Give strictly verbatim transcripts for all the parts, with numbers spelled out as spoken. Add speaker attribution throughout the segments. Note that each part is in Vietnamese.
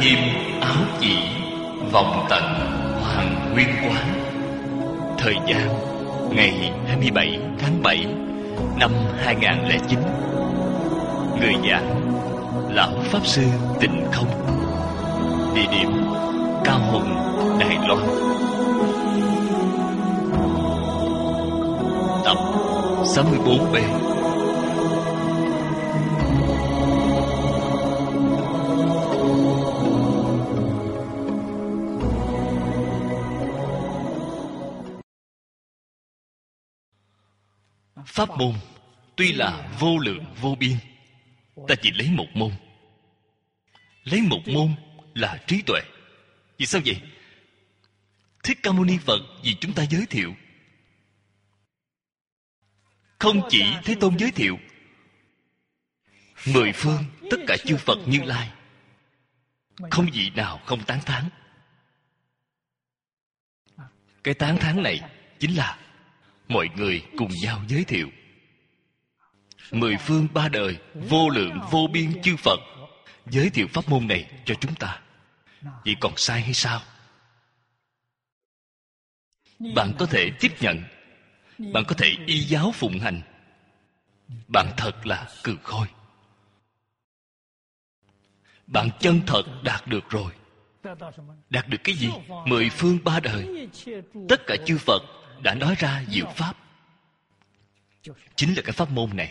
Speaker 1: diêm áo chỉ, vòng tận hoàng nguyên quán. Thời gian ngày hai mươi bảy tháng bảy năm hai nghìn không trăm lẻ chín. Người giảng Lão Pháp Sư Tịnh Không. Địa điểm Cao Hùng, Đài Loan. Tập sáu mươi bốn B. Pháp môn tuy là vô lượng vô biên, ta chỉ lấy một môn. Lấy một môn là trí tuệ. Vì sao vậy? Thích Ca Mâu Ni Phật vì chúng ta giới thiệu. Không chỉ Thế Tôn giới thiệu, mười phương tất cả chư Phật Như Lai không vị nào không tán thán. Cái tán thán này chính là mọi người cùng nhau giới thiệu. Mười phương ba đời vô lượng vô biên chư Phật giới thiệu pháp môn này cho chúng ta. Vậy còn sai hay sao? Bạn có thể tiếp nhận, bạn có thể y giáo phụng hành, bạn thật là cừ khôi. Bạn chân thật đạt được rồi. Đạt được cái gì? Mười phương ba đời tất cả chư Phật đã nói ra diệu pháp, chính là cái pháp môn này.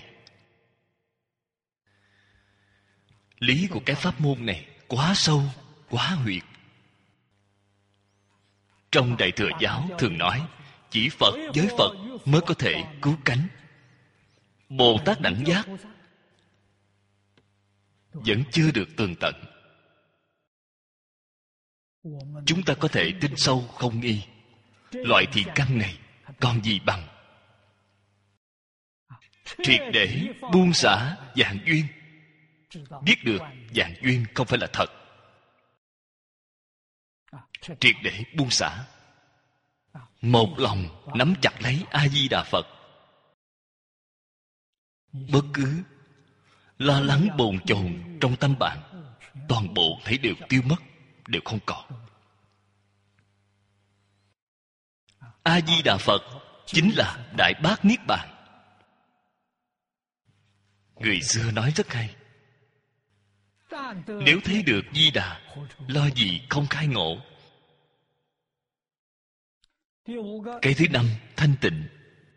Speaker 1: Lý của cái pháp môn này quá sâu, quá huyệt. Trong Đại Thừa Giáo thường nói, chỉ Phật với Phật mới có thể cứu cánh. Bồ Tát đẳng giác vẫn chưa được tường tận. Chúng ta có thể tin sâu không nghi. Loại thiện căn này còn gì bằng. Triệt để buông xả vạn duyên, biết được vạn duyên không phải là thật. Triệt để buông xả, một lòng nắm chặt lấy A Di Đà Phật. Bất cứ lo lắng bồn chồn trong tâm bạn, toàn bộ thấy đều tiêu mất, đều không còn. A Di Đà Phật chính là Đại Bát Niết Bàn. Người xưa nói rất hay, nếu thấy được Di Đà, lo gì không khai ngộ. Cái thứ năm, thanh tịnh.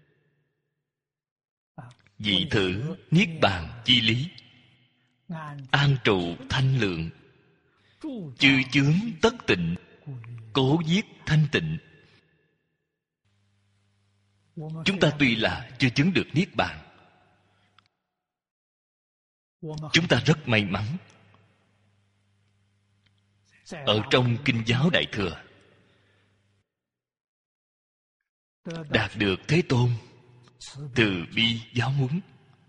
Speaker 1: Vị thử Niết Bàn chi lý, an trụ thanh lượng, chư chướng tất tịnh, cố giết thanh tịnh. Chúng ta tuy là chưa chứng được Niết Bàn, chúng ta rất may mắn. Ở trong Kinh giáo Đại Thừa đạt được Thế Tôn từ bi giáo huấn.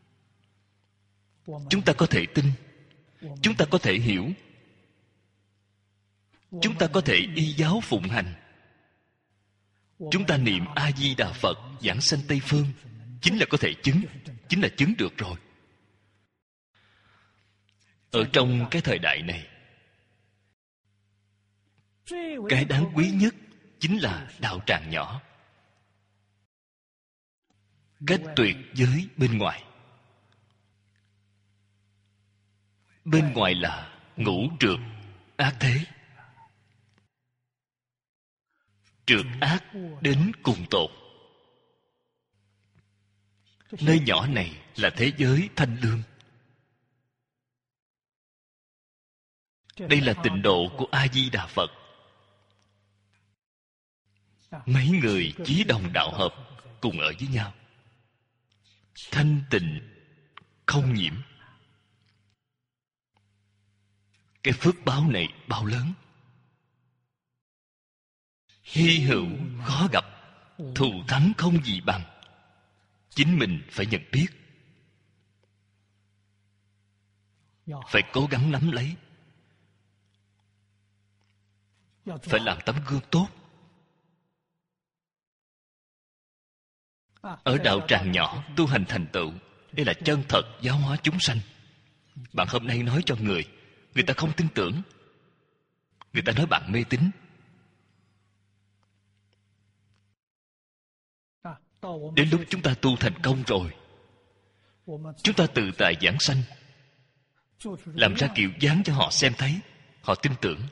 Speaker 1: Chúng ta có thể tin, chúng ta có thể hiểu, chúng ta có thể y giáo phụng hành. Chúng ta niệm A Di Đà Phật giảng sanh Tây Phương, chính là có thể chứng, chính là chứng được rồi. Ở trong cái thời đại này, cái đáng quý nhất chính là đạo tràng nhỏ, cách tuyệt giới bên ngoài. Bên ngoài là ngũ trượt ác thế, trượt ác đến cùng tột. Nơi nhỏ này là thế giới thanh lương. Đây là tịnh độ của A Di Đà Phật. Mấy người chí đồng đạo hợp cùng ở với nhau, thanh tịnh không nhiễm. Cái phước báo này bao lớn, hy hữu khó gặp, thù thắng không gì bằng. Chính mình phải nhận biết, phải cố gắng nắm lấy, phải làm tấm gương tốt. Ở đạo tràng nhỏ tu hành thành tựu, đây là chân thật giáo hóa chúng sanh. Bạn hôm nay nói cho người, người ta không tin tưởng. Người ta nói bạn mê tín. Đến lúc chúng ta tu thành công rồi, chúng ta tự tại giảng sanh, làm ra kiểu dáng cho họ xem thấy, họ tin tưởng.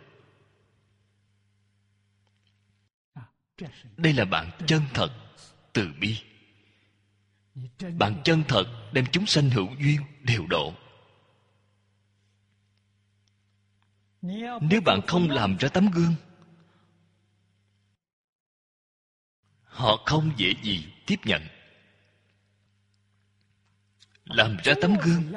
Speaker 1: Đây là bạn chân thật từ bi. Bạn chân thật đem chúng sanh hữu duyên đều độ. Nếu bạn không làm ra tấm gương, họ không dễ gì tiếp nhận. Làm ra tấm gương,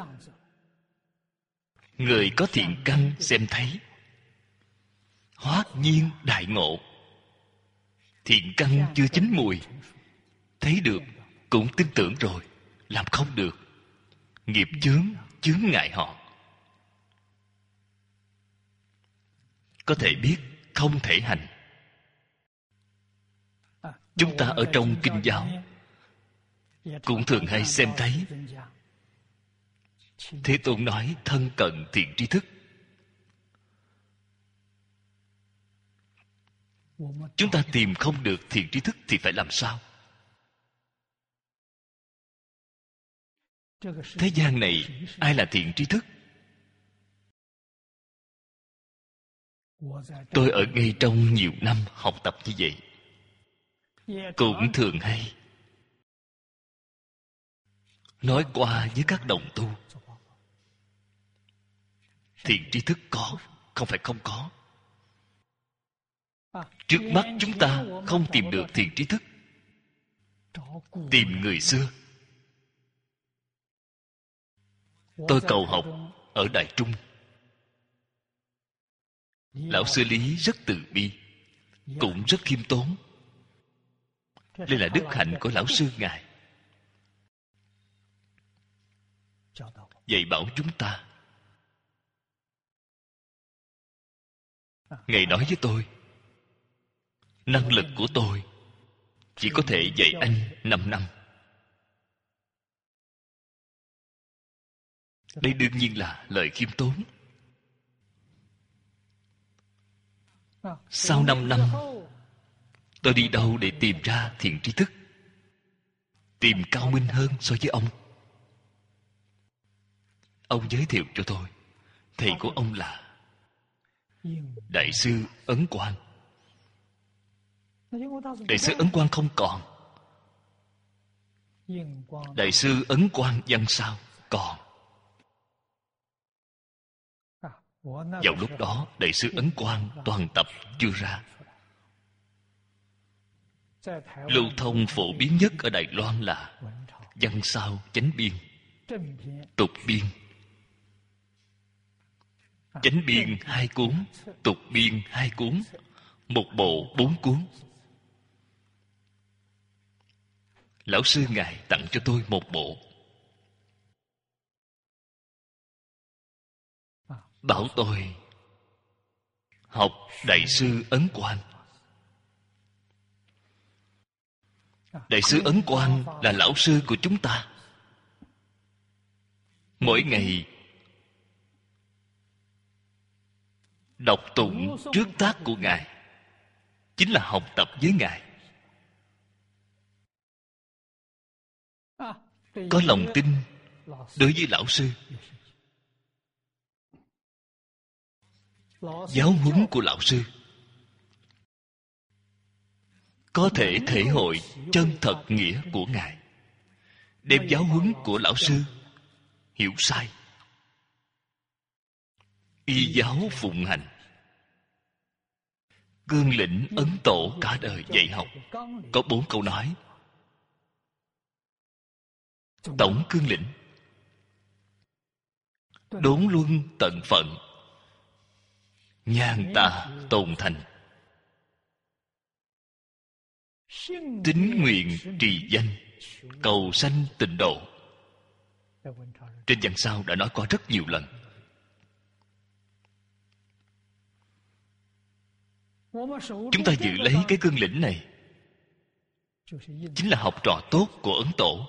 Speaker 1: người có thiện căn xem thấy, hoát nhiên đại ngộ. Thiện căn chưa chín mùi, thấy được cũng tin tưởng rồi, làm không được. Nghiệp chướng chướng ngại họ. Có thể biết không thể hành. Chúng ta ở trong kinh giáo cũng thường hay xem thấy Thế Tôn nói thân cận thiện tri thức. Chúng ta tìm không được thiện tri thức thì phải làm sao? Thế gian này ai là thiện tri thức? Tôi ở ngay trong nhiều năm học tập như vậy, cũng thường hay nói qua với các đồng tu. Thiện tri thức có, không phải không có. Trước mắt chúng ta không tìm được thiện tri thức, tìm người xưa. Tôi cầu học ở Đại Trung. Lão sư Lý rất từ bi, cũng rất khiêm tốn. Đây là đức hạnh của lão sư ngài. Dạy bảo chúng ta. Ngài nói với tôi, năng lực của tôi chỉ có thể dạy anh năm năm. Đây đương nhiên là lời khiêm tốn. Sau năm năm, tôi đi đâu để tìm ra thiện tri thức, tìm cao minh hơn so với ông? Ông giới thiệu cho tôi, thầy của ông là Đại sư Ấn Quang. Đại sư Ấn Quang không còn. Đại sư Ấn Quang văn sao còn. Vào lúc đó Đại sư Ấn Quang toàn tập chưa ra. Lưu thông phổ biến nhất ở Đài Loan là văn sao chánh biên, tục biên. Chánh biên hai cuốn, tục biên hai cuốn, một bộ bốn cuốn. Lão sư ngài tặng cho tôi một bộ, bảo tôi học Đại sư Ấn Quang. Đại sư Ấn Quang là lão sư của chúng ta. Mỗi ngày đọc tụng trước tác của ngài, chính là học tập với ngài. Có lòng tin đối với lão sư. Giáo huấn của lão sư có thể thể hội chân thật nghĩa của ngài. Đem giáo huấn của lão sư hiểu sai, y giáo phụng hành. Cương lĩnh Ấn Tổ cả đời dạy học có bốn câu nói. Tổng cương lĩnh: đốn luân tận phận, nhàn tà tồn thành, tín nguyện trì danh, cầu sanh tịnh độ. Trên văn sao đã nói qua rất nhiều lần. Chúng ta giữ lấy cái cương lĩnh này, chính là học trò tốt của Ấn Tổ.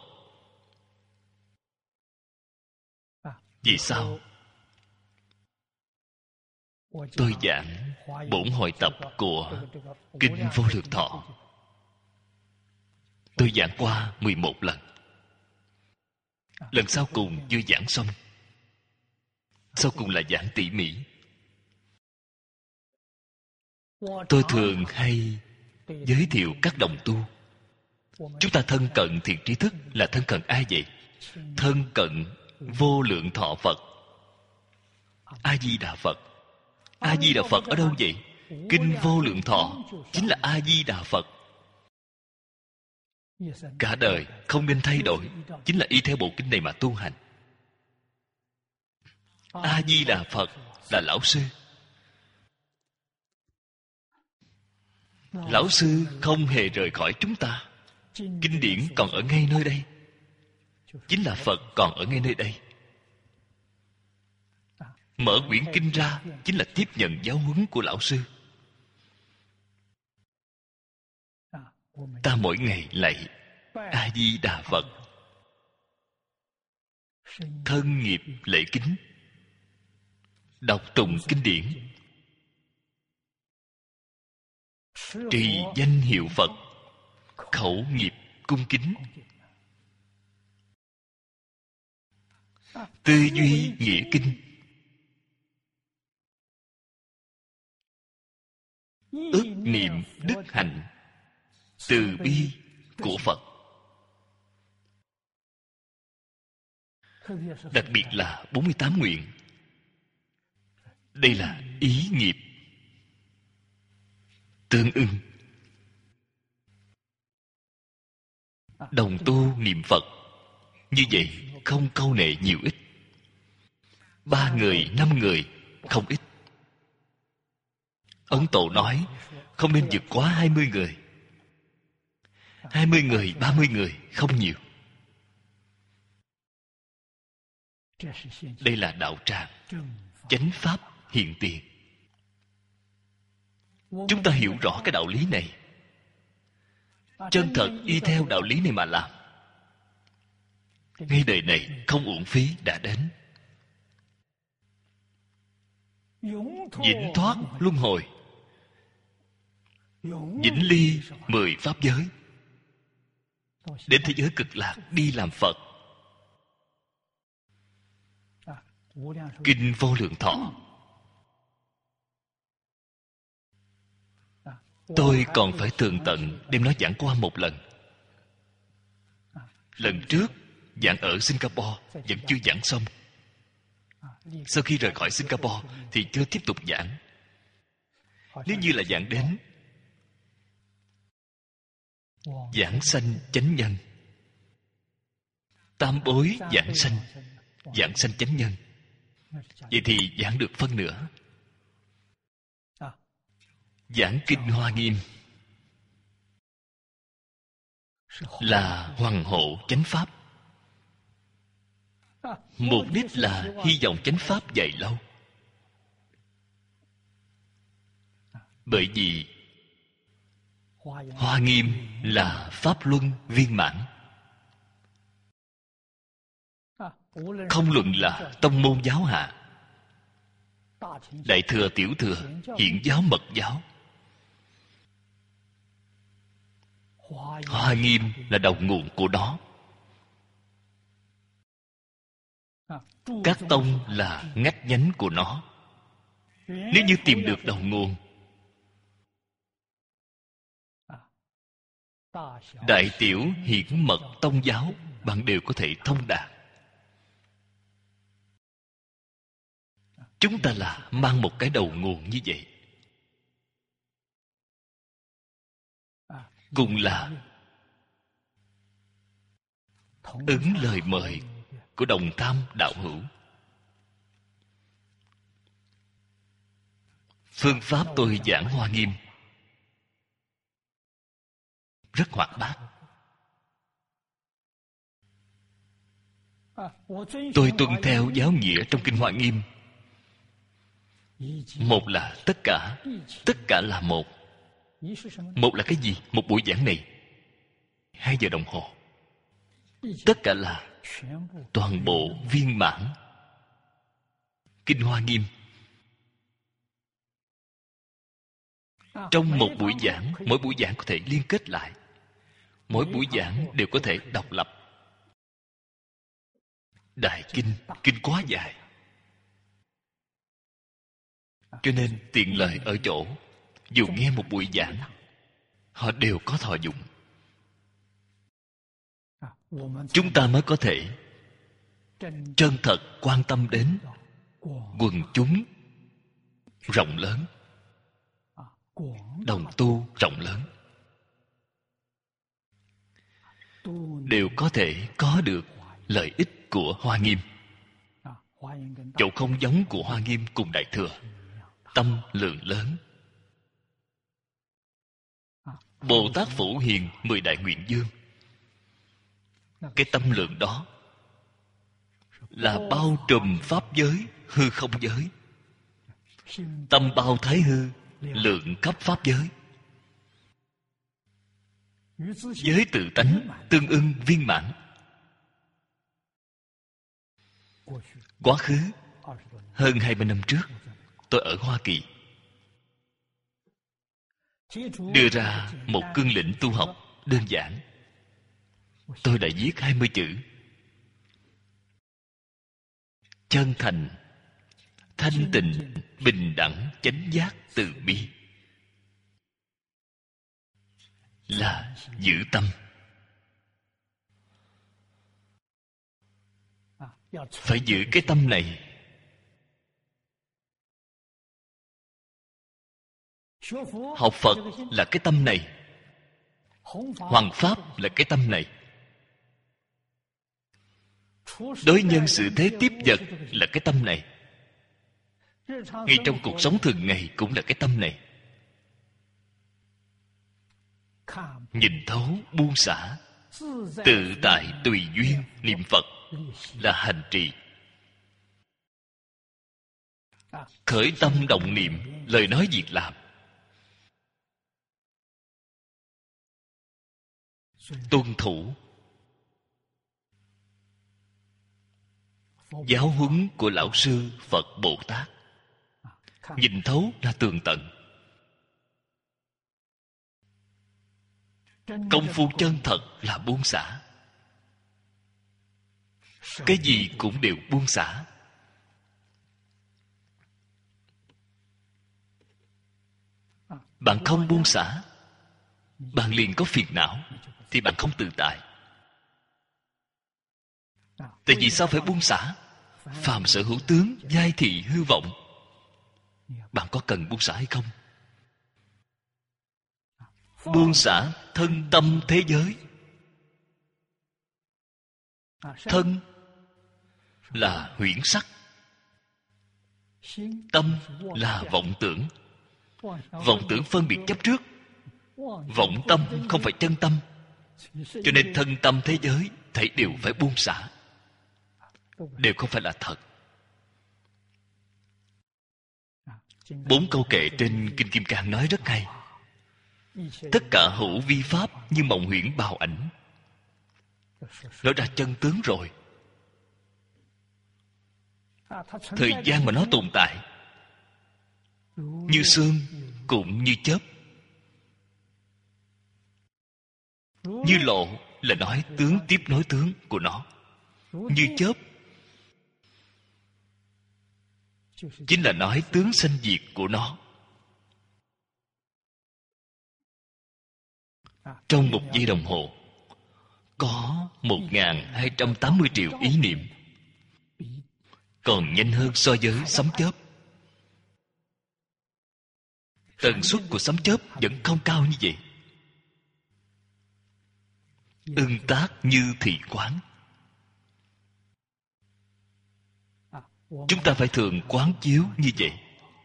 Speaker 1: Vì sao? tôi giảng bổn hội tập của Kinh Vô Lượng Thọ. Tôi giảng qua mười một lần. Lần sau cùng chưa giảng xong. Sau cùng là giảng tỉ mỉ. Tôi thường hay giới thiệu các đồng tu. Chúng ta thân cận thiện tri thức là thân cận ai vậy? Thân cận Vô Lượng Thọ Phật, A Di Đà Phật. A Di Đà Phật ở đâu vậy? Kinh Vô Lượng Thọ chính là A Di Đà Phật. Cả đời không nên thay đổi, chính là y theo bộ kinh này mà tu hành. A Di Đà Phật là lão sư. Lão sư không hề rời khỏi chúng ta. Kinh điển còn ở ngay nơi đây, chính là Phật còn ở ngay nơi đây. Mở quyển kinh ra chính là tiếp nhận giáo huấn của lão sư. Ta mỗi ngày lạy A Di Đà Phật, thân nghiệp lễ kính, đọc tụng kinh điển, trì danh hiệu Phật, khẩu nghiệp cung kính, tư duy nghĩa kinh, ước niệm đức hạnh từ bi của Phật. Đặc biệt là bốn mươi tám nguyện. Đây là ý nghiệp tương ưng. Đồng tu niệm Phật như vậy không câu nệ nhiều ít. Ba người, năm người không ít. Ấn Tổ nói không nên vượt quá hai mươi người. Hai mươi người, ba mươi người không nhiều. Đây là đạo tràng, chánh pháp hiện tiền. Chúng ta hiểu rõ cái đạo lý này, chân thật y theo đạo lý này mà làm, ngay đời này không uổng phí đã đến. Vĩnh thoát luân hồi, vĩnh ly mười pháp giới, đến thế giới cực lạc đi làm Phật. Kinh Vô Lượng Thọ tôi còn phải tường tận đem nó giảng qua một lần. Lần trước giảng ở Singapore vẫn chưa giảng xong. Sau khi rời khỏi Singapore thì chưa tiếp tục giảng. Nếu như là giảng đến giảng sanh chánh nhân, tam bối giảng sanh, giảng sanh chánh nhân, vậy thì giảng được phân nửa. Giảng Kinh Hoa Nghiêm là hoàng hộ chánh pháp. Mục đích là hy vọng chánh pháp dày lâu. Bởi vì Hoa Nghiêm là pháp luân viên mãn. Không luận là tông môn giáo hạ, đại thừa, tiểu thừa, hiện giáo, mật giáo, Hoa Nghiêm là đầu nguồn của nó. Các tông là ngách nhánh của nó. Nếu như tìm được đầu nguồn, đại tiểu hiển mật tông giáo bạn đều có thể thông đạt. Chúng ta là mang một cái đầu nguồn như vậy. Cùng là ứng lời mời của đồng tam đạo hữu. Phương pháp tôi giảng Hoa Nghiêm rất hoạt bát. Tôi tuân theo giáo nghĩa trong Kinh Hoa Nghiêm. Một là tất cả, tất cả là một. Một là cái gì? Một buổi giảng này hai giờ đồng hồ. Tất cả là toàn bộ viên mãn. Kinh Hoa Nghiêm Trong một buổi giảng, mỗi buổi giảng có thể liên kết lại. Mỗi buổi giảng đều có thể độc lập. Đại kinh, kinh quá dài, cho nên tiện lợi ở chỗ dù nghe một buổi giảng, họ đều có thọ dụng. Chúng ta mới có thể chân thật quan tâm đến quần chúng rộng lớn, đồng tu rộng lớn, đều có thể có được lợi ích của Hoa Nghiêm. Chỗ không giống của Hoa Nghiêm cùng Đại Thừa, tâm lượng lớn. Bồ Tát Phổ Hiền mười đại nguyện dương, cái tâm lượng đó là bao trùm pháp giới, hư không giới. Tâm bao thái hư, lượng khắp pháp giới. Giới tự tánh tương ưng viên mãn. Quá khứ hơn hai mươi năm trước, tôi ở Hoa Kỳ đưa ra một cương lĩnh tu học đơn giản. Tôi đã viết hai mươi chữ: chân thành, thanh tịnh, bình đẳng, chánh giác, từ bi. Là giữ tâm. Phải giữ cái tâm này. Học Phật là cái tâm này. Hoằng Pháp là cái tâm này. Đối nhân xử thế tiếp vật là cái tâm này. Ngay trong cuộc sống thường ngày cũng là cái tâm này. Nhìn thấu buông xả, tự tại tùy duyên niệm Phật là hành trì. Khởi tâm động niệm, lời nói việc làm. Tuân thủ giáo huấn của Lão Sư Phật Bồ Tát. Nhìn thấu là tường tận. Công phu chân thật là buông xả. Cái gì cũng đều buông xả. Bạn không buông xả, bạn liền có phiền não, thì bạn không tự tại. Tại vì sao phải buông xả? Phàm sở hữu tướng, giai thị hư vọng. Bạn có cần buông xả hay không? Buông xả thân tâm thế giới. Thân là huyễn sắc, tâm là vọng tưởng. Vọng tưởng phân biệt chấp trước. Vọng tâm không phải chân tâm. Cho nên thân tâm thế giới thảy đều phải buông xả. Đều không phải là thật. Bốn câu kệ trên Kinh Kim Cang nói rất hay. Tất cả hữu vi pháp như mộng huyễn bào ảnh. Nói ra chân tướng rồi. Thời gian mà nó tồn tại, như sương cũng như chớp. Như lộ là nói tướng tiếp nối tướng của nó. Như chớp chính là nói tướng sanh diệt của nó. Trong một giây đồng hồ có một nghìn hai trăm tám mươi triệu ý niệm, còn nhanh hơn so với sấm chớp. Tần suất của sấm chớp vẫn không cao như vậy. Ưng tác như thị quán. Chúng ta phải thường quán chiếu như vậy,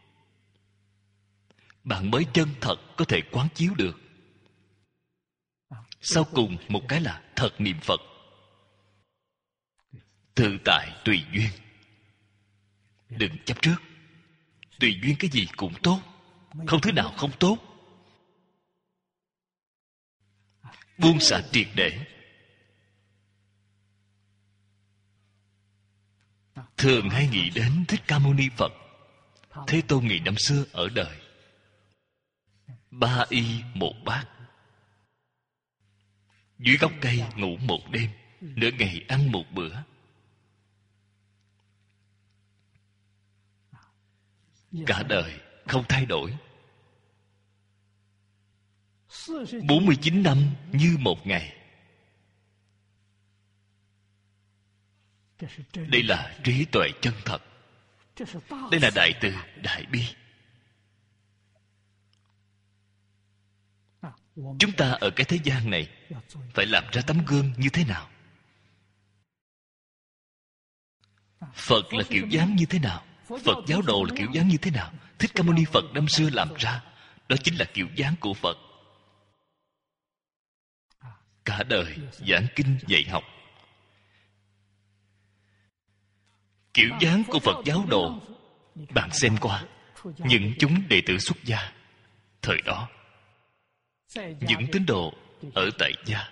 Speaker 1: bạn mới chân thật có thể quán chiếu được. Sau cùng một cái là thật niệm Phật. Tự tại tùy duyên. Đừng chấp trước. Tùy duyên cái gì cũng tốt, không thứ nào không tốt. Buông xả triệt để. Thường hay nghĩ đến Thích Ca Mâu Ni Phật. Thế Tôn ngày năm xưa ở đời, ba y một bát. Dưới gốc cây ngủ một đêm, nửa ngày ăn một bữa. Cả đời không thay đổi. Bốn mươi chín năm như một ngày. Đây là trí tuệ chân thật. Đây là đại từ, đại bi. Chúng ta ở cái thế gian này phải làm ra tấm gương như thế nào? Phật là kiểu dáng như thế nào? Phật giáo đồ là kiểu dáng như thế nào? Thích Ca Mâu Ni Phật năm xưa làm ra, đó chính là kiểu dáng của Phật. Cả đời giảng kinh dạy học. Kiểu dáng của Phật giáo đồ, bạn xem qua những chúng đệ tử xuất gia thời đó, những tín đồ ở tại gia.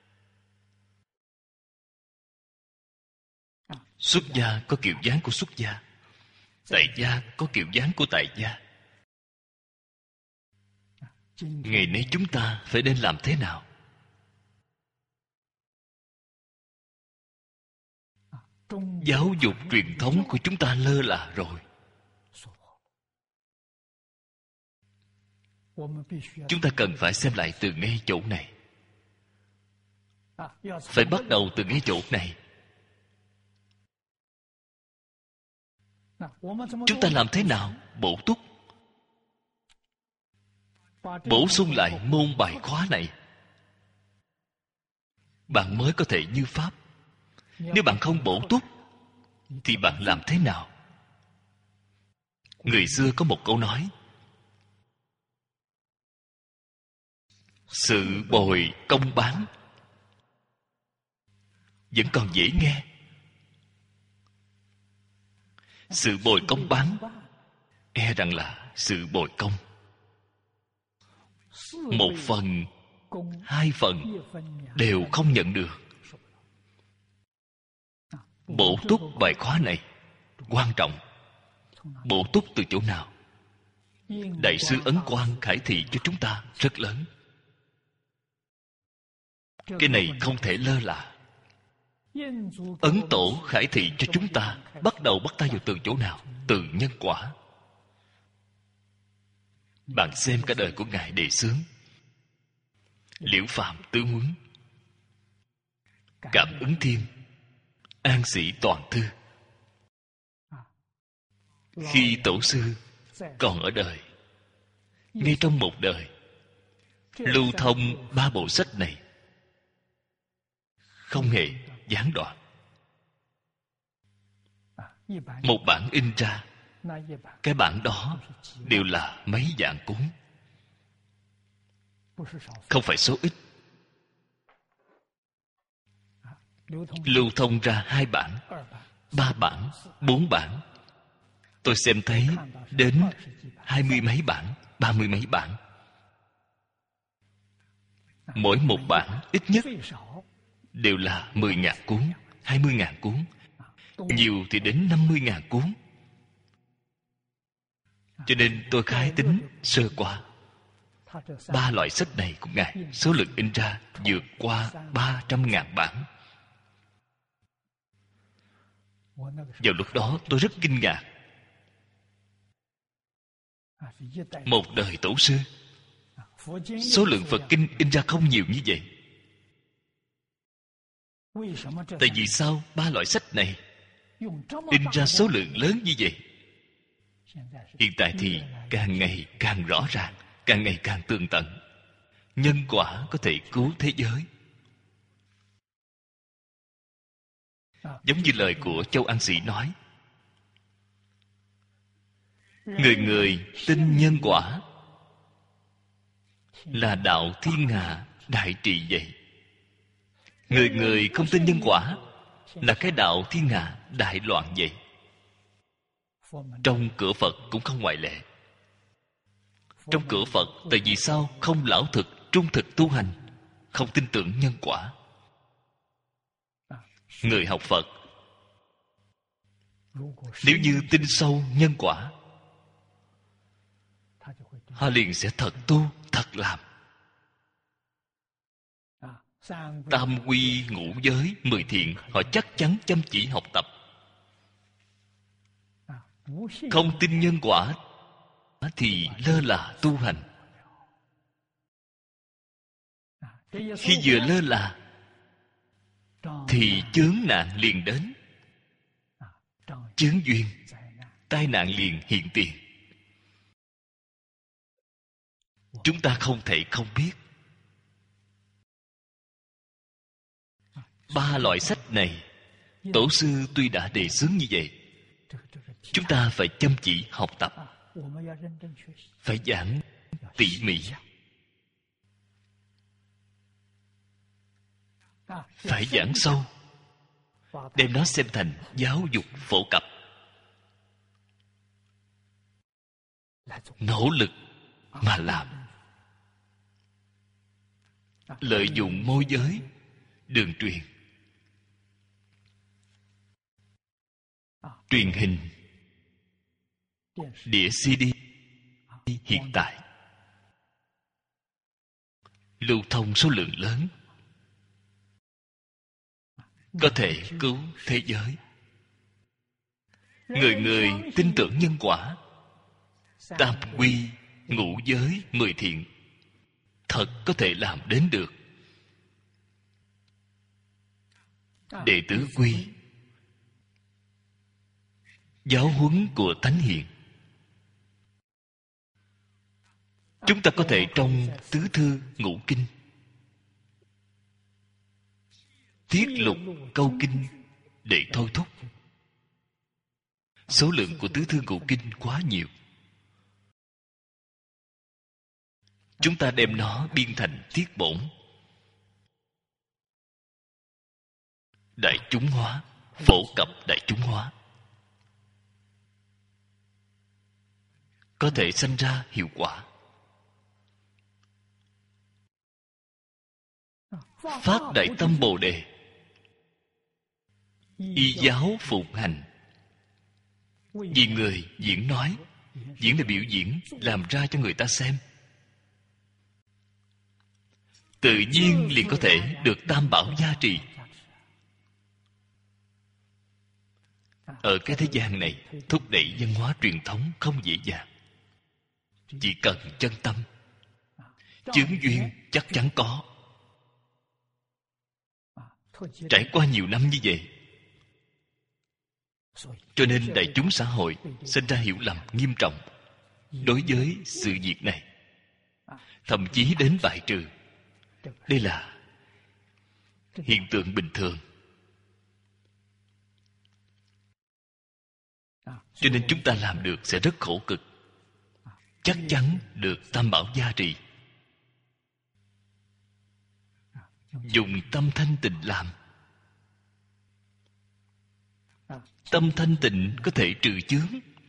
Speaker 1: Xuất gia có kiểu dáng của xuất gia, tại gia có kiểu dáng của tại gia. Ngày nay chúng ta phải nên làm thế nào? Giáo dục truyền thống của chúng ta lơ là rồi. Chúng ta cần phải xem lại từ ngay chỗ này. Phải bắt đầu từ ngay chỗ này. Chúng ta làm thế nào bổ túc, bổ sung lại môn bài khóa này, bạn mới có thể như Pháp. Nếu bạn không bổ túc thì bạn làm thế nào? Người xưa có một câu nói: sự bồi công bán. Vẫn còn dễ nghe. Sự bồi công bán e rằng là sự bồi công. Một phần, hai phần đều không nhận được. Bổ túc bài khóa này quan trọng. Bổ túc từ chỗ nào? Đại sư Ấn Quang khải thị cho chúng ta rất lớn. Cái này không thể lơ là. Ấn Tổ khải thị cho chúng ta bắt đầu bắt tay vào từ chỗ nào? Từ nhân quả. Bạn xem cả đời của Ngài Đề Xướng, Liễu Phàm Tứ Huấn, Cảm Ứng Thiên, An Sĩ Toàn Thư. Khi Tổ sư còn ở đời, ngay trong một đời, lưu thông ba bộ sách này, không hề gián đoạn. Một bản in ra, cái bản đó đều là mấy vạn cuốn, không phải số ít. Lưu thông ra hai bản, ba bản, bốn bản. Tôi xem thấy đến hai mươi mấy bản, ba mươi mấy bản. Mỗi một bản ít nhất đều là mười ngàn cuốn, hai mươi ngàn cuốn. Nhiều thì đến năm mươi ngàn cuốn. Cho nên tôi khái tính sơ qua, ba loại sách này của Ngài số lượng in ra vượt qua ba trăm ngàn bản. Vào lúc đó tôi rất kinh ngạc. Một đời tổ sư, số lượng Phật kinh in ra không nhiều như vậy. Tại vì sao ba loại sách này in ra số lượng lớn như vậy? Hiện tại thì càng ngày càng rõ ràng, càng ngày càng tường tận. Nhân quả có thể cứu thế giới. Giống như lời của Châu An Sĩ nói, người người tin nhân quả là đạo thiên hạ đại trị vậy. Người người không tin nhân quả là cái đạo thiên hạ đại loạn vậy. Trong cửa Phật cũng không ngoại lệ. Trong cửa Phật, tại vì sao không lão thực, trung thực tu hành, không tin tưởng nhân quả? Người học Phật, nếu như tin sâu nhân quả, họ liền sẽ thật tu, thật làm. Tam quy ngũ giới mười thiện, họ chắc chắn chăm chỉ học tập. Không tin nhân quả thì lơ là tu hành. Khi vừa lơ là thì chướng nạn liền đến. Chướng duyên, tai nạn liền hiện tiền. Chúng ta không thể không biết. Ba loại sách này, Tổ sư tuy đã đề xướng như vậy, chúng ta phải chăm chỉ học tập, phải giảng tỉ mỉ, phải giảng sâu, đem nó xem thành giáo dục phổ cập. Nỗ lực mà làm. Lợi dụng môi giới, đường truyền, truyền hình, đĩa xê đê hiện tại lưu thông số lượng lớn, có thể cứu thế giới. Người người tin tưởng nhân quả. Tam quy ngũ giới mười thiện thật có thể làm đến được. Đệ tử quy, giáo huấn của Thánh Hiền, chúng ta có thể trong tứ thư ngũ kinh tiết lục câu kinh để thôi thúc. Số lượng của tứ thư ngũ kinh quá nhiều, chúng ta đem nó biên thành tiết bổn, đại chúng hóa, phổ cập đại chúng hóa, có thể sanh ra hiệu quả. Phát đại tâm Bồ Đề, y giáo phụng hành. Vì người diễn nói, diễn là biểu diễn, làm ra cho người ta xem, tự nhiên liền có thể được tam bảo gia trì. Ở cái thế gian này, thúc đẩy văn hóa truyền thống không dễ dàng. Chỉ cần chân tâm, chướng duyên chắc chắn có. Trải qua nhiều năm như vậy, cho nên đại chúng xã hội sinh ra hiểu lầm nghiêm trọng đối với sự việc này, thậm chí đến bài trừ. Đây là hiện tượng bình thường. Cho nên chúng ta làm được sẽ rất khổ cực, chắc chắn được tam bảo gia trì. Dùng tâm thanh tịnh làm. Tâm thanh tịnh có thể trừ chướng.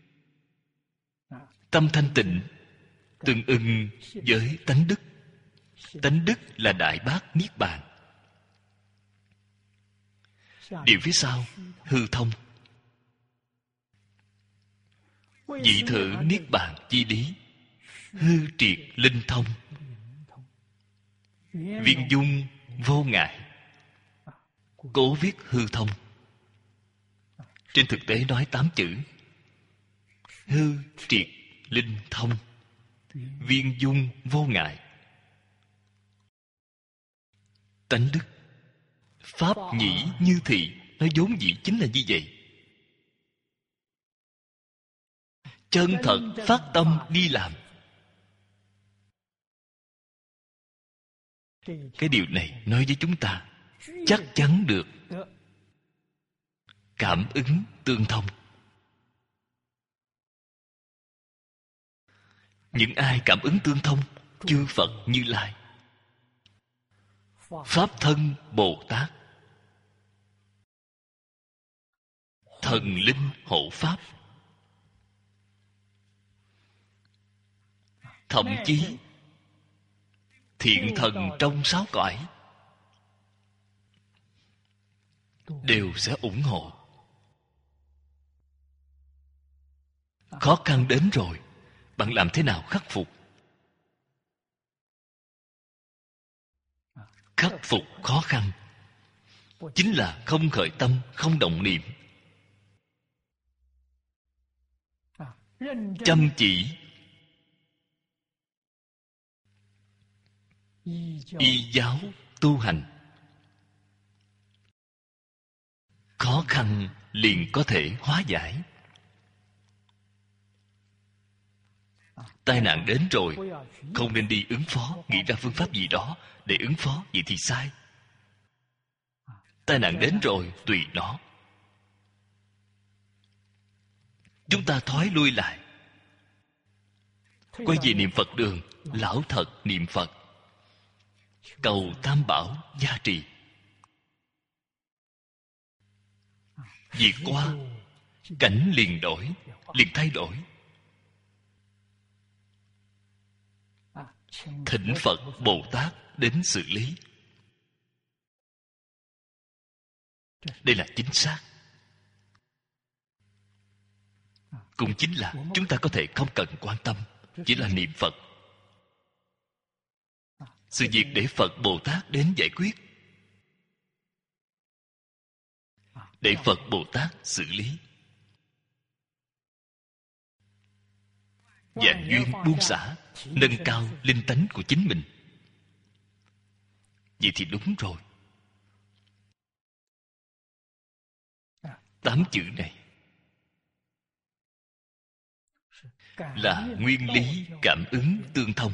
Speaker 1: Tâm thanh tịnh tương ưng với tánh đức. Tánh đức là đại bác niết bàn. Điều phía sau hư thông. Dị thử niết bàn chi lý, hư triệt linh thông, viên dung vô ngại. Cố viết hư thông. Trên thực tế nói tám chữ: hư triệt linh thông, viên dung vô ngại. Tánh đức, pháp nhĩ như thị, nó vốn dĩ chính là như vậy. Chân thật phát tâm đi làm. Cái điều này nói với chúng ta chắc chắn được cảm ứng tương thông. Những ai cảm ứng tương thông? Chư Phật Như Lai, Pháp thân Bồ Tát, thần linh hộ pháp, thậm chí thiện thần trong sáu cõi đều sẽ ủng hộ. Khó khăn đến rồi, bạn làm thế nào khắc phục? khắc phục khó khăn chính là không khởi tâm, không động niệm, chăm chỉ y giáo tu hành, khó khăn liền có thể hóa giải. Tai nạn đến rồi, không nên đi ứng phó, nghĩ ra phương pháp gì đó để ứng phó, vậy thì sai. Tai nạn đến rồi, tùy nó. Chúng ta thoái lui lại, quay về niệm Phật đường, lão thật niệm Phật, cầu Tam Bảo gia trì. Việc qua, cảnh liền đổi, liền thay đổi. Thỉnh Phật Bồ Tát đến xử lý. Đây là chính xác. Cũng chính là chúng ta có thể không cần quan tâm, chỉ là niệm Phật. Sự việc để Phật Bồ Tát đến giải quyết, để Phật Bồ Tát xử lý. Vạn duyên buông xả, nâng cao linh tánh của chính mình. Vậy thì đúng rồi. Tám chữ này là nguyên lý cảm ứng tương thông.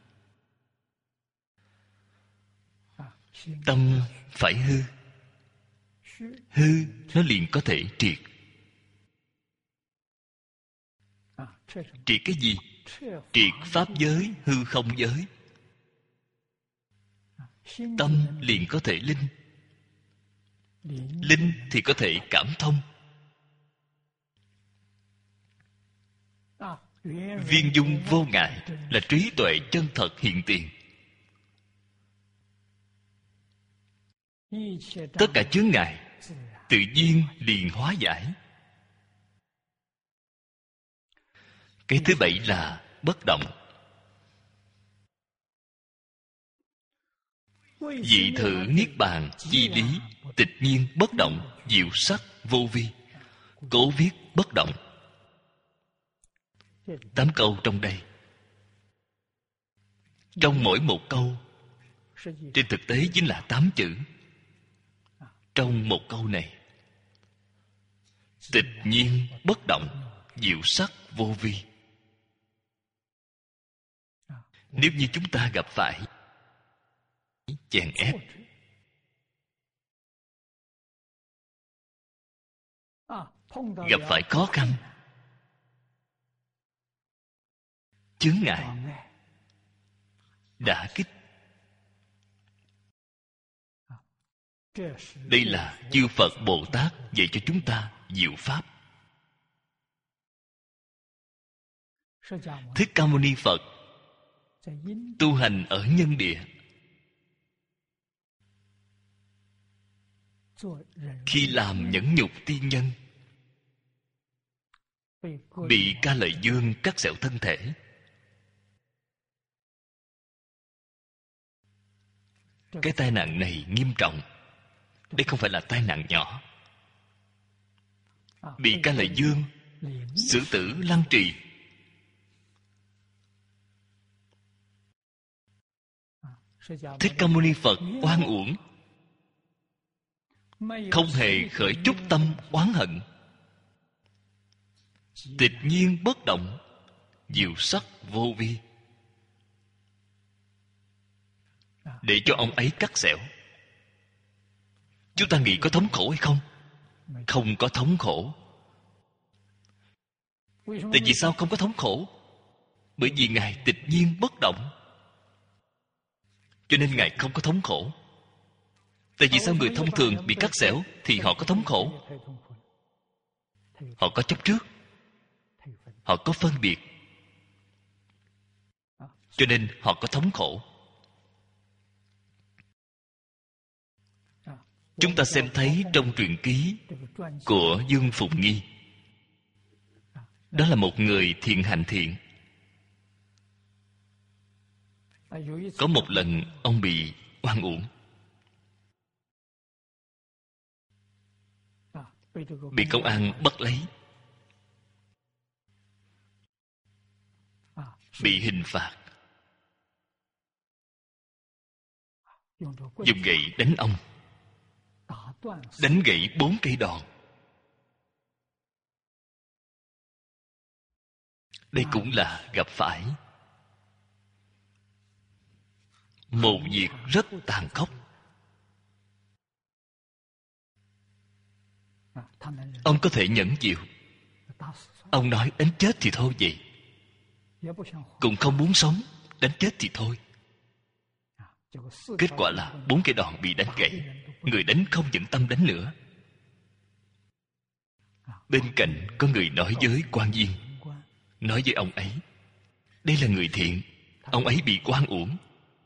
Speaker 1: Tâm phải hư, hư nó liền có thể triệt. Triệt cái gì? Triệt pháp giới, hư không giới. Tâm liền có thể linh. Linh thì có thể cảm thông. Viên dung vô ngại là trí tuệ chân thật hiện tiền. Tất cả chướng ngại tự nhiên liền hóa giải. Cái thứ bảy là bất động. Dị thử niết bàn chi lý, tịch nhiên bất động, diệu sắc vô vi. Cố viết bất động. Tám câu trong đây, trong mỗi một câu trên thực tế chính là tám chữ. Trong một câu này, tịch nhiên bất động, diệu sắc vô vi. Nếu như chúng ta gặp phải chèn ép, gặp phải khó khăn, chướng ngại, đả kích, đây là chư Phật Bồ Tát dạy cho chúng ta diệu pháp. Thích Ca Mâu Ni Phật tu hành ở nhân địa, khi làm nhẫn nhục tiên nhân, bị Ca Lợi Dương cắt xẻo thân thể. Cái tai nạn này nghiêm trọng. Đây không phải là tai nạn nhỏ. Bị Ca Lợi Dương xử tử lăng trì. Thích Ca Mâu Ni Phật oan uổng, không hề khởi chút tâm oán hận. Tịch nhiên bất động, diệu sắc vô vi. Để cho ông ấy cắt xẻo. Chúng ta nghĩ có thống khổ hay không? Không có thống khổ. Tại vì sao không có thống khổ? Bởi vì Ngài tịch nhiên bất động, cho nên Ngài không có thống khổ. Tại vì sao người thông thường bị cắt xẻo thì họ có thống khổ? Họ có chấp trước, họ có phân biệt, cho nên họ có thống khổ. Chúng ta xem thấy trong truyện ký của Dương Phụng Nghi, đó là một người thiện hành thiện. Có một lần ông bị oan uổng. bị công an bắt lấy, bị hình phạt, dùng gậy đánh ông, đánh gãy bốn cây đòn. Đây cũng là gặp phải một việc rất tàn khốc. Ông có thể nhẫn chịu. Ông nói đánh chết thì thôi vậy, cũng không muốn sống, đánh chết thì thôi. Kết quả là bốn cái đòn bị đánh gãy. Người đánh không nhẫn tâm đánh nữa. Bên cạnh có người nói với quan viên, nói với ông ấy, đây là người thiện, ông ấy bị oan uổng.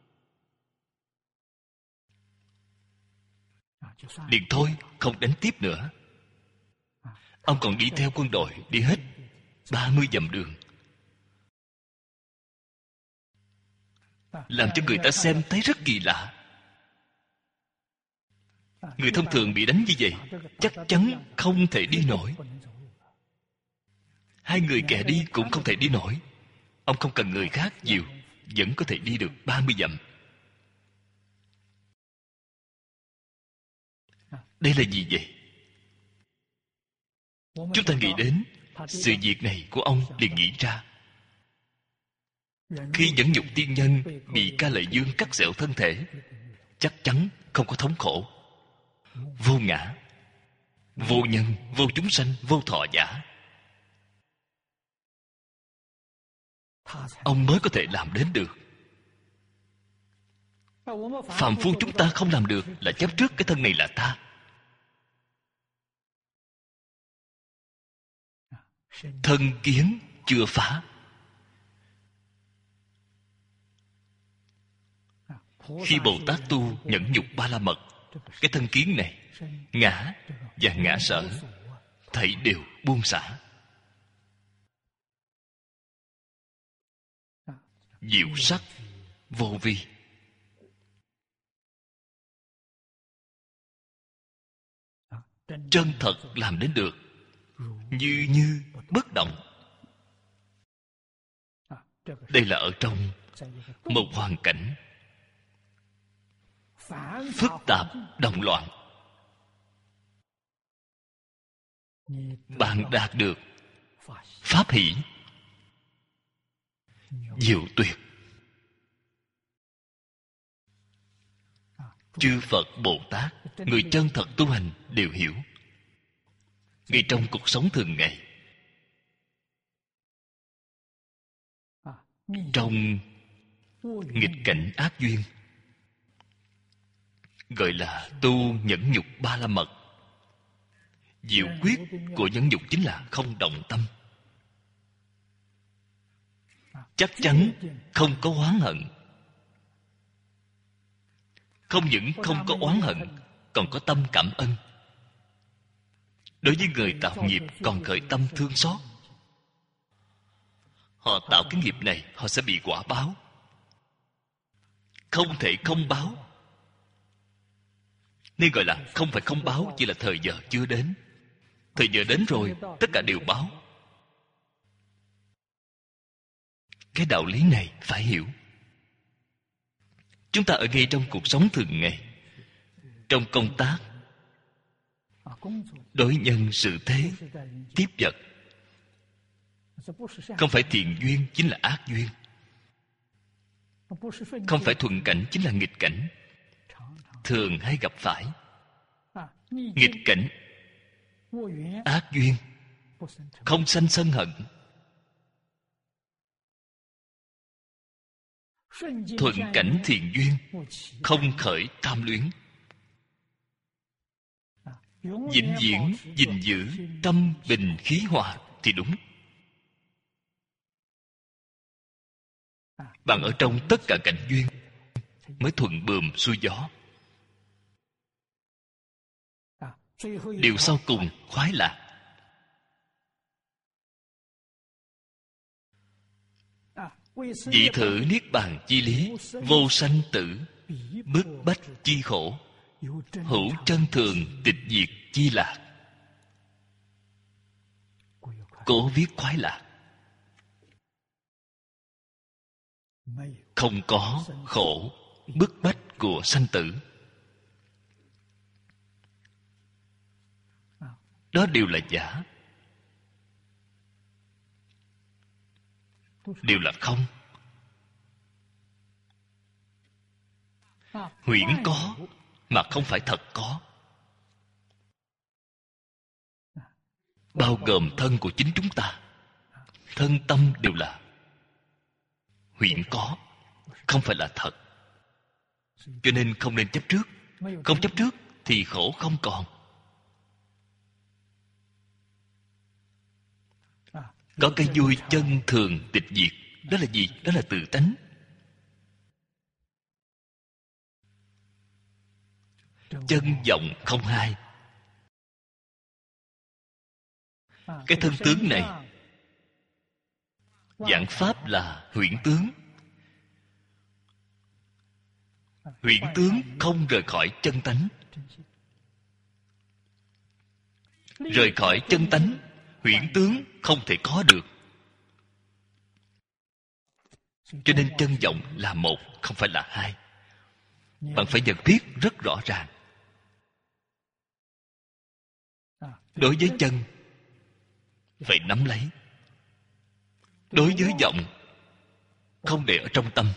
Speaker 1: Liền thôi, không đánh tiếp nữa. Ông còn đi theo quân đội đi hết ba mươi dặm đường, làm cho người ta xem thấy rất kỳ lạ. Người thông thường bị đánh như vậy chắc chắn không thể đi nổi. Hai người kẻ đi cũng không thể đi nổi. Ông không cần người khác dìu, vẫn có thể đi được ba mươi dặm. Đây là gì vậy? Chúng ta nghĩ đến sự việc này của ông liền nghĩ ra. Khi nhẫn nhục tiên nhân bị Ca Lợi Dương cắt xẻo thân thể, chắc chắn không có thống khổ. Vô ngã, vô nhân, vô chúng sanh, vô thọ giả. Ông mới có thể làm đến được. Phàm phu chúng ta không làm được là chấp trước cái thân này là ta. Thân kiến chưa phá. Khi Bồ Tát tu nhẫn nhục ba la mật, cái thân kiến này, ngã và ngã sở, thảy đều buông xả. Diệu sắc vô vi. Chân thật làm đến được. Như như bất động. Đây là ở trong một hoàn cảnh phức tạp, động loạn. Bạn đạt được pháp hỷ, diệu tuyệt. Chư Phật Bồ Tát, người chân thật tu hành đều hiểu. Ngay trong cuộc sống thường ngày, trong nghịch cảnh ác duyên, gọi là tu nhẫn nhục ba la mật. Diệu quyết của nhẫn nhục chính là không động tâm. Chắc chắn không có oán hận. Không những không có oán hận, còn có tâm cảm ơn. Đối với người tạo nghiệp còn khởi tâm thương xót. Họ tạo cái nghiệp này, họ sẽ bị quả báo. Không thể không báo. Nên gọi là không phải không báo, chỉ là thời giờ chưa đến. Thời giờ đến rồi, tất cả đều báo. Cái đạo lý này phải hiểu. Chúng ta ở ngay trong cuộc sống thường ngày, trong công tác, đối nhân xử thế, tiếp vật, không phải thiện duyên chính là ác duyên, không phải thuận cảnh chính là nghịch cảnh. Thường hay gặp phải nghịch cảnh, ác duyên, không sanh sân hận. Thuận cảnh thiện duyên, không khởi tham luyến. Vĩnh viễn gìn giữ tâm bình khí hòa thì đúng. Bạn ở trong tất cả cảnh duyên mới thuận buồm xuôi gió. Điều sau cùng khoái lạc. Dị thử niết bàn chi lý, vô sanh tử, bức bách chi khổ, hữu chân thường tịch diệt chi lạc. cố viết khoái lạc. Không có khổ bức bách của sanh tử. Đó đều là giả, đều là không. Huyễn có mà không phải thật có, bao gồm thân của chính chúng ta. Thân tâm đều là huyễn có, không phải là thật. Cho nên không nên chấp trước. Không chấp trước thì khổ không còn. Có cái vui chân thường tịch diệt. Đó là gì? Đó là tự tánh. Chân vọng không hai. Cái thân tướng này, giảng pháp là huyễn tướng. Huyễn tướng không rời khỏi chân tánh. Rời khỏi chân tánh, huyễn tướng không thể có được. Cho nên chân vọng là một, không phải là hai. Bạn phải nhận biết rất rõ ràng. Đối với chân phải nắm lấy. Đối với vọng không để ở trong tâm.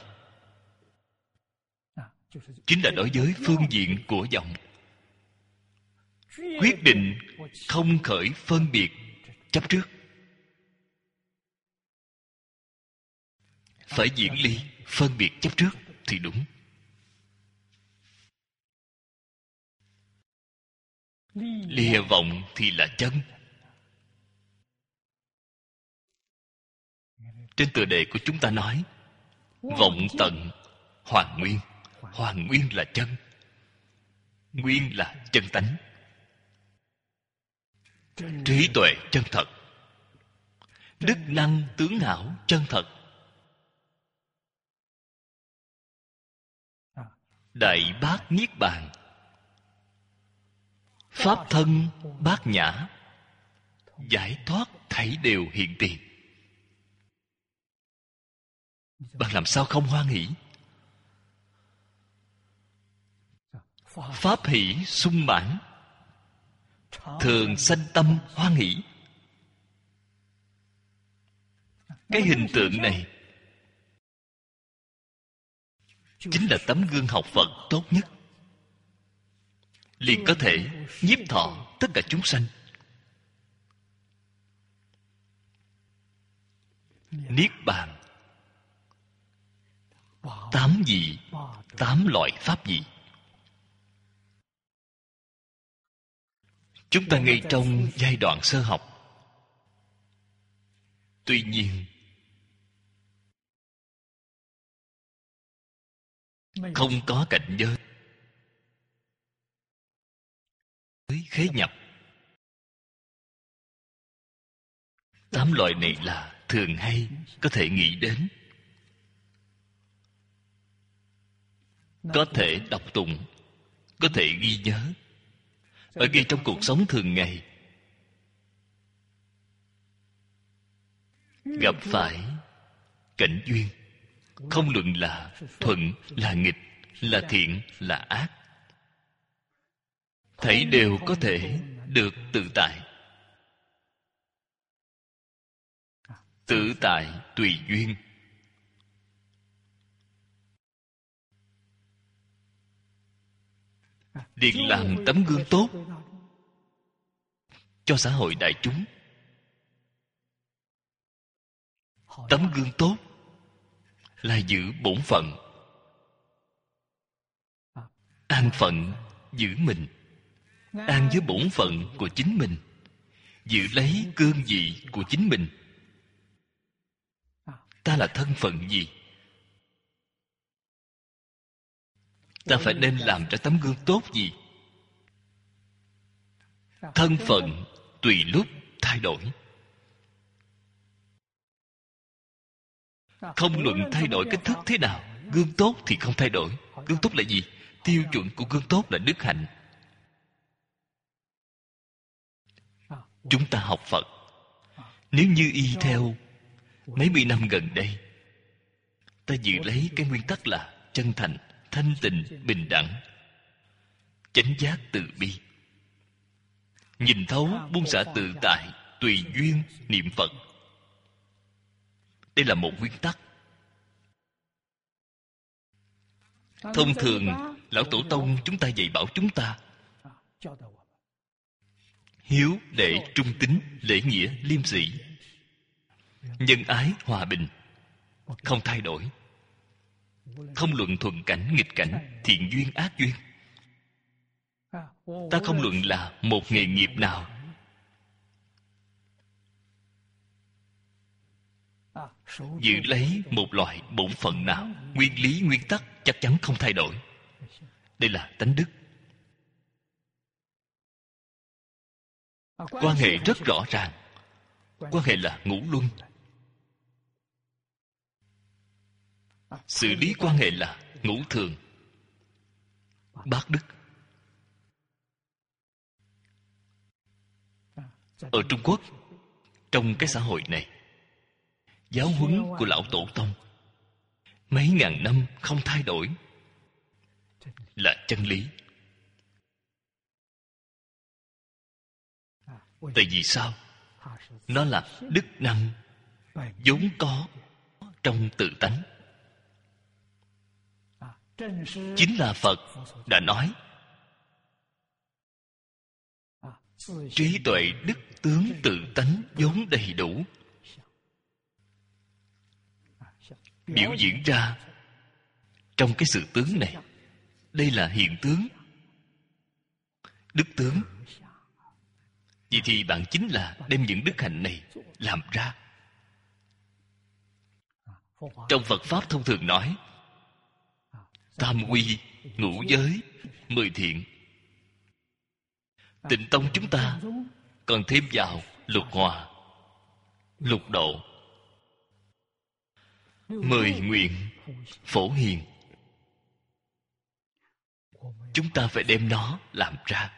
Speaker 1: Chính là đối với phương diện của vọng. Quyết định không khởi phân biệt chấp trước. Phải diễn ly phân biệt chấp trước thì đúng. Lìa vọng thì là chân. Trên tựa đề của chúng ta nói vọng tận hoàn nguyên. Hoàn nguyên là chân, nguyên là chân tánh. Trí tuệ chân thật, đức năng tướng hảo chân thật, đại bát niết bàn, pháp thân bát nhã, giải thoát thảy đều hiện tiền. Bạn làm sao không hoan hỷ? Pháp hỷ sung mãn, thường sanh tâm hoan hỷ. Cái hình tượng này chính là tấm gương học Phật tốt nhất, liền có thể nhiếp thọ tất cả chúng sanh. Niết bàn tám vị, tám loại pháp vị. Chúng ta ngay trong giai đoạn sơ học. Tuy nhiên không có cảnh giới khế nhập. Tám loại này là thường hay có thể nghĩ đến, có thể đọc tụng, có thể ghi nhớ ở ngay trong cuộc sống thường ngày. Gặp phải cảnh duyên, không luận là thuận là nghịch, là thiện là ác, thảy đều có thể được tự tại. Tự tại tùy duyên. Liền làm tấm gương tốt cho xã hội đại chúng. Tấm gương tốt là giữ bổn phận, an phận giữ mình, an với bổn phận của chính mình, giữ lấy cương vị của chính mình. Ta là thân phận gì? Ta phải nên làm cho tấm gương tốt gì? Thân phận tùy lúc thay đổi. Không luận thay đổi cách thức thế nào, gương tốt thì không thay đổi. Gương tốt là gì? Tiêu chuẩn của gương tốt là đức hạnh. Chúng ta học Phật, Nếu như y theo mấy mươi năm gần đây, ta giữ lấy cái nguyên tắc là chân thành, thanh tịnh, bình đẳng, chánh giác từ bi, nhìn thấu buông xả tự tại, tùy duyên niệm Phật. Đây là một nguyên tắc. Thông thường lão tổ tông chúng ta dạy bảo chúng ta hiếu đệ trung tín, lễ nghĩa liêm sĩ, nhân ái hòa bình, không thay đổi, không luận thuận cảnh nghịch cảnh, thiện duyên ác duyên. Ta không luận là một nghề nghiệp nào, giữ lấy một loại bổn phận nào, nguyên lý nguyên tắc chắc chắn không thay đổi. Đây là tánh đức. Quan hệ rất rõ ràng. Quan hệ là ngũ luân. Xử lý quan hệ là ngũ thường, bát đức. Ở Trung Quốc, trong cái xã hội này, giáo huấn của lão tổ tông mấy ngàn năm không thay đổi là chân lý. Tại vì sao? Nó là đức năng vốn có trong tự tánh. Chính là Phật đã nói trí tuệ đức tướng tự tánh vốn đầy đủ, biểu diễn ra trong cái sự tướng này. Đây là hiện tướng, đức tướng. Vậy thì bạn chính là đem những đức hạnh này làm ra. Trong Phật Pháp thông thường nói tam quy, ngũ giới, mười thiện. Tịnh tông chúng ta còn thêm vào lục hòa, lục độ, mười nguyện, phổ hiền. Chúng ta phải đem nó làm ra,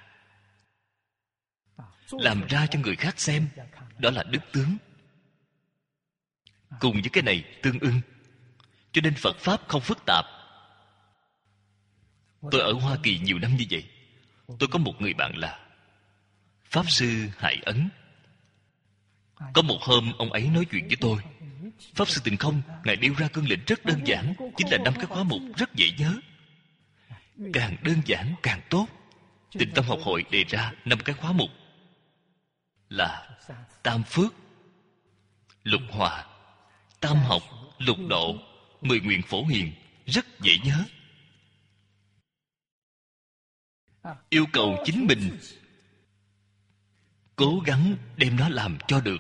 Speaker 1: làm ra cho người khác xem. Đó là đức tướng. Cùng với cái này tương ưng. Cho nên Phật Pháp không phức tạp. Tôi ở Hoa Kỳ nhiều năm như vậy. Tôi có một người bạn là Pháp Sư Hải Ấn. Có một hôm ông ấy nói chuyện với tôi. Pháp Sư Tịnh Không, Ngài nêu ra cương lĩnh rất đơn giản, chính là năm cái khóa mục rất dễ nhớ. Càng đơn giản càng tốt. Tịnh Tâm Học Hội đề ra năm cái khóa mục là tam phước, lục hòa, tam học, lục độ, mười nguyện phổ hiền. Rất dễ nhớ. Yêu cầu chính mình cố gắng đem nó làm cho được.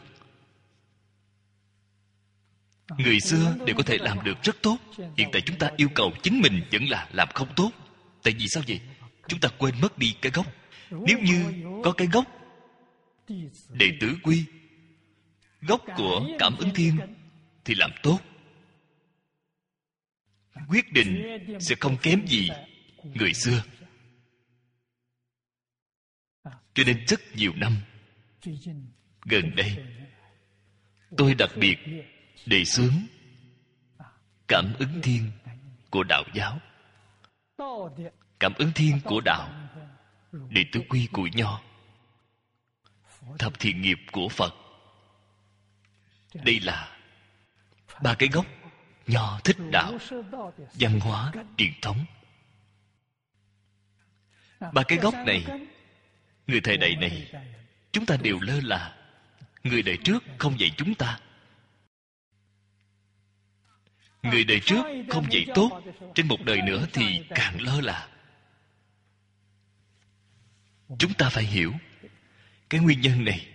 Speaker 1: Người xưa đều có thể làm được rất tốt. Hiện tại chúng ta yêu cầu chính mình vẫn là làm không tốt. Tại vì sao vậy? Chúng ta quên mất đi cái gốc. Nếu như có cái gốc đệ tử quy, gốc của Cảm Ứng Thiên thì làm tốt, quyết định sẽ không kém gì người xưa. Cho nên rất nhiều năm gần đây, tôi đặc biệt đề xướng Cảm Ứng Thiên của Đạo giáo, Cảm Ứng Thiên của Đạo, đệ tử quy của Nho, thập thiện nghiệp của Phật. Đây là ba cái gốc Nho thích đạo, văn hóa truyền thống. Ba cái gốc này, người thời đại này chúng ta đều lơ là. Người đời trước không dạy chúng ta. Người đời trước không dạy tốt, trên một đời nữa thì càng lơ là. Chúng ta phải hiểu cái nguyên nhân này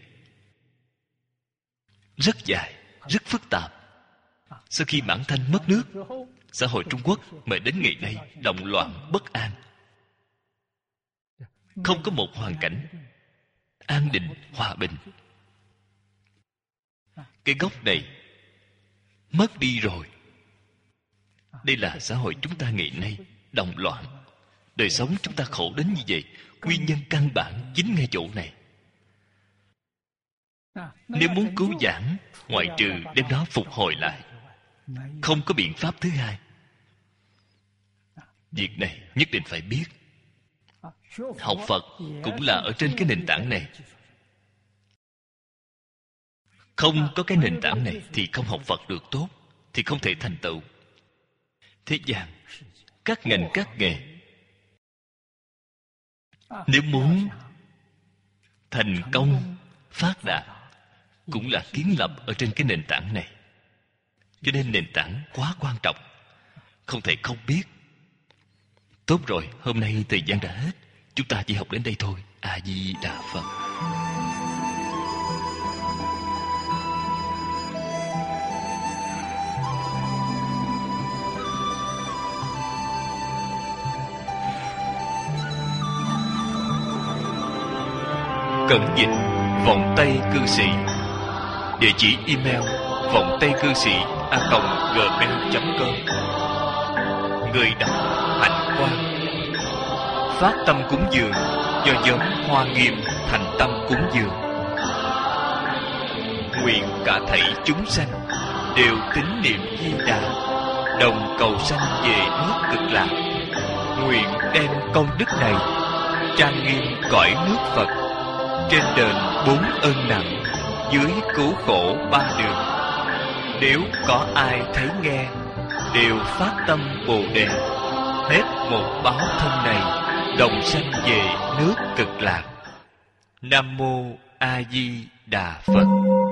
Speaker 1: rất dài, rất phức tạp. Sau khi Mãn Thanh mất nước, xã hội Trung Quốc mãi đến ngày nay động loạn bất an, không có một hoàn cảnh an định hòa bình. Cái gốc này mất đi rồi. Đây là xã hội chúng ta ngày nay động loạn. Đời sống chúng ta khổ đến như vậy, nguyên nhân căn bản chính ngay chỗ này. Nếu muốn cứu vãn, ngoại trừ đem nó phục hồi lại, không có biện pháp thứ hai. Việc này nhất định phải biết. Học Phật cũng là ở trên cái nền tảng này. Không có cái nền tảng này thì không học Phật được tốt, thì không thể thành tựu. Thế gian, các ngành các nghề, nếu muốn thành công, phát đạt, cũng là kiến lập ở trên cái nền tảng này. Cho nên nền tảng quá quan trọng, không thể không biết. Tốt rồi, hôm nay thời gian đã hết, chúng ta chỉ học đến đây thôi. A Di Đà Phật. Cẩn dịch vọng tây cư sĩ. Địa chỉ email vọng tây cư sĩ a còng gmail chấm com. Người đọc Hạnh Quang. Phát tâm cúng dường do giống Hoa Nghiêm thành tâm cúng dường. Nguyện cả thảy chúng sanh đều tín niệm Di Đà, đồng cầu sanh về nước Cực Lạc. Nguyện đem công đức này trang nghiêm cõi nước Phật, trên đền bốn ơn nặng, dưới cứu khổ ba đường. Nếu có ai thấy nghe, đều phát tâm Bồ Đề, hết một báo thân này, đồng sanh về nước Cực Lạc. Nam mô A Di Đà Phật.